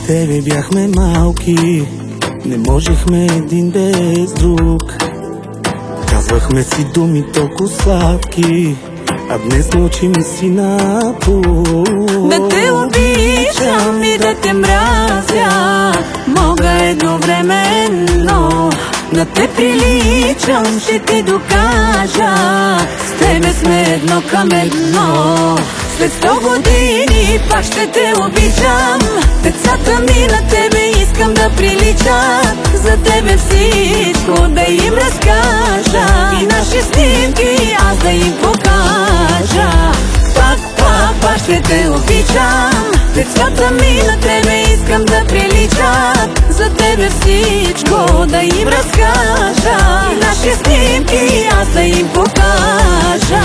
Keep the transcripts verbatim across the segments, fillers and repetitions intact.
тебе бяхме малки, не можехме един без друг. Казвахме си думи толкова сладки, а днес мълчим и си напук. Да те обичам и да те мразя мога едновременно. На те приличам, ще ти докажа, с тебе сме едно към едно. След сто години пак ще те обичам. Децата ми на тебе искам да приличат. За тебе всичко да им разкажа и наши снимки аз да им покажа. Пак, пак, пак ще те обичам. Децата ми на тебе искам да приличат. За тебе всичко да им разкажа и наши снимки аз да им покажа.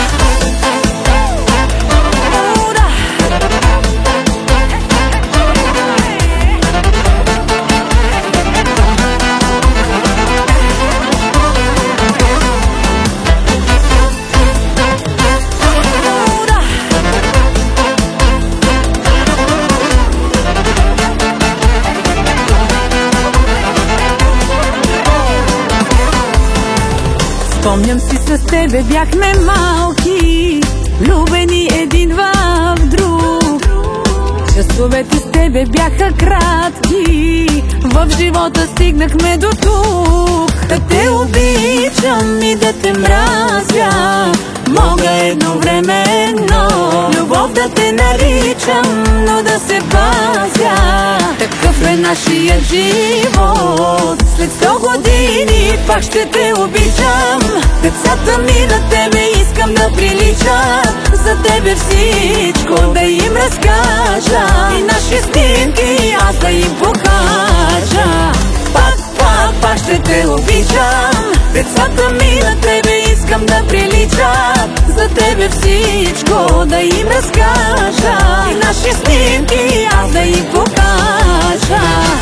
Спомням си, с тебе бяхме малки, влюбени един в друг. Часовете с тебе бяха кратки, в живота стигнахме до тук. Да те обичам и да те мразя мога едновременно. Любов да те наричам, но да се пазя. Такъв е нашия живот. След сто години пак ще те обичам. Децата ми на тебе искам да приличат. За тебе всичко да им разкажа и наши снимки аз да им покажа. Пак, пак, пак ще те обичам. Децата ми на тебе искам да приличат. За тебе всичко да им разкажа и наши снимки аз да им покажа.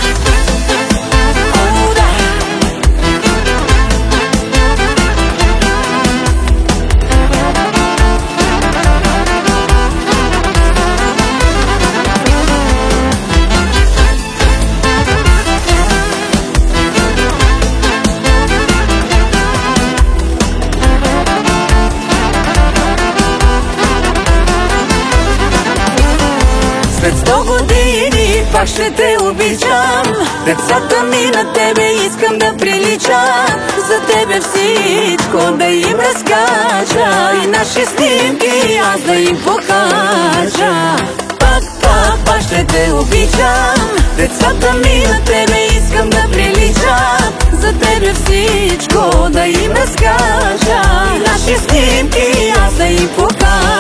След сто години пак ще те обичам. Децата ми на тебе искам да приличат. За тебе всичко да им разкажа и наши снимки аз да им покажа. Пак, пак, пак ще те обичам. Децата ми на тебе искам да приличат. За тебе всичко да им разкажа и наши снимки аз да им покажа.